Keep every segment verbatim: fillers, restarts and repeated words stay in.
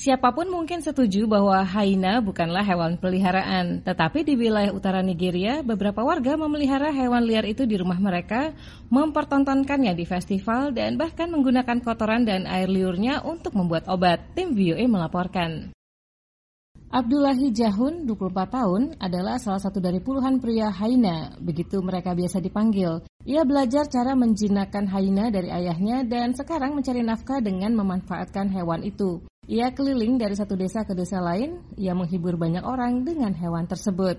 Siapapun mungkin setuju bahwa hyena bukanlah hewan peliharaan, tetapi di wilayah utara Nigeria, beberapa warga memelihara hewan liar itu di rumah mereka, mempertontonkannya di festival, dan bahkan menggunakan kotoran dan air liurnya untuk membuat obat. Tim V O A melaporkan. Abdullahi Jahun, dua puluh empat tahun, adalah salah satu dari puluhan pria hyena, begitu mereka biasa dipanggil. Ia belajar cara menjinakkan hyena dari ayahnya dan sekarang mencari nafkah dengan memanfaatkan hewan itu. Ia keliling dari satu desa ke desa lain, ia menghibur banyak orang dengan hewan tersebut.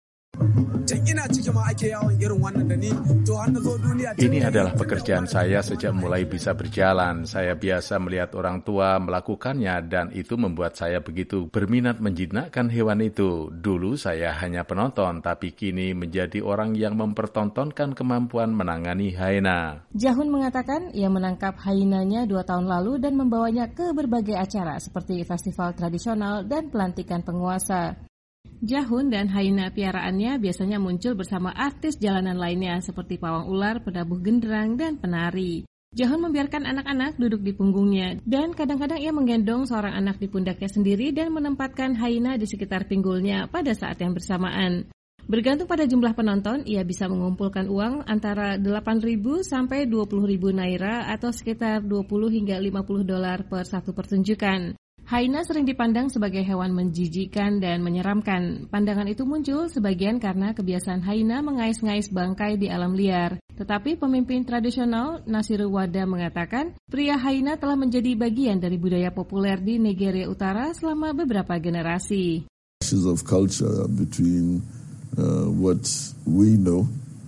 Ini adalah pekerjaan saya sejak mulai bisa berjalan. Saya biasa melihat orang tua melakukannya dan itu membuat saya begitu berminat menjinakkan hewan itu. Dulu saya hanya penonton, tapi kini menjadi orang yang mempertontonkan kemampuan menangani hyena. Jahun mengatakan ia menangkap hyenanya dua tahun lalu dan membawanya ke berbagai acara seperti festival tradisional dan pelantikan penguasa. Jahun dan hyena piaraannya biasanya muncul bersama artis jalanan lainnya seperti pawang ular, penabuh genderang, dan penari. Jahun membiarkan anak-anak duduk di punggungnya dan kadang-kadang ia menggendong seorang anak di pundaknya sendiri dan menempatkan hyena di sekitar pinggulnya pada saat yang bersamaan. Bergantung pada jumlah penonton, ia bisa mengumpulkan uang antara delapan ribu sampai dua puluh ribu naira atau sekitar dua puluh hingga lima puluh dolar per satu pertunjukan. Hyena sering dipandang sebagai hewan menjijikan dan menyeramkan. Pandangan itu muncul sebagian karena kebiasaan hyena mengais-ngais bangkai di alam liar. Tetapi pemimpin tradisional Nasiru Wada mengatakan, pria hyena telah menjadi bagian dari budaya populer di Nigeria Utara selama beberapa generasi. Of culture between uh, what we know.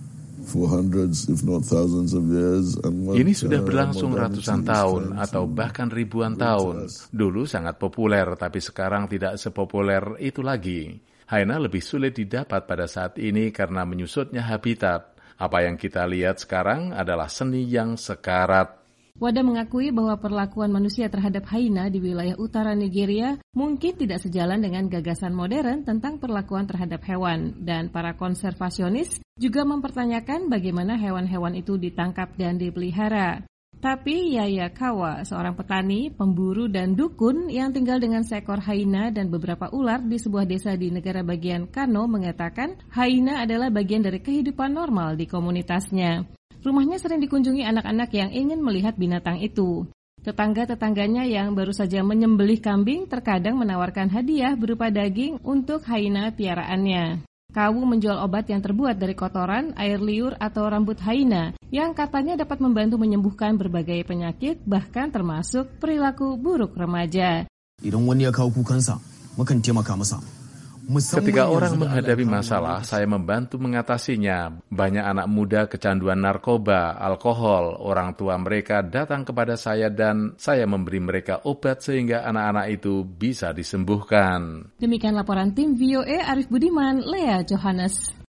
Ini sudah berlangsung ratusan tahun atau bahkan ribuan tahun. Dulu sangat populer, tapi sekarang tidak sepopuler itu lagi. Hyena lebih sulit didapat pada saat ini karena menyusutnya habitat. Apa yang kita lihat sekarang adalah seni yang sekarat. Wada mengakui bahwa perlakuan manusia terhadap hyena di wilayah utara Nigeria mungkin tidak sejalan dengan gagasan modern tentang perlakuan terhadap hewan, dan para konservasionis juga mempertanyakan bagaimana hewan-hewan itu ditangkap dan dipelihara. Tapi Yaya Kawa, seorang petani, pemburu, dan dukun yang tinggal dengan seekor hyena dan beberapa ular di sebuah desa di negara bagian Kano mengatakan hyena adalah bagian dari kehidupan normal di komunitasnya. Rumahnya sering dikunjungi anak-anak yang ingin melihat binatang itu. Tetangga-tetangganya yang baru saja menyembelih kambing terkadang menawarkan hadiah berupa daging untuk hyena piaraannya. Kawu menjual obat yang terbuat dari kotoran, air liur, atau rambut hyena yang katanya dapat membantu menyembuhkan berbagai penyakit, bahkan termasuk perilaku buruk remaja. Ketika orang menghadapi masalah, saya membantu mengatasinya. Banyak anak muda kecanduan narkoba, alkohol. Orang tua mereka datang kepada saya dan saya memberi mereka obat sehingga anak-anak itu bisa disembuhkan. Demikian laporan tim V O A Arif Budiman, Lea Johannes.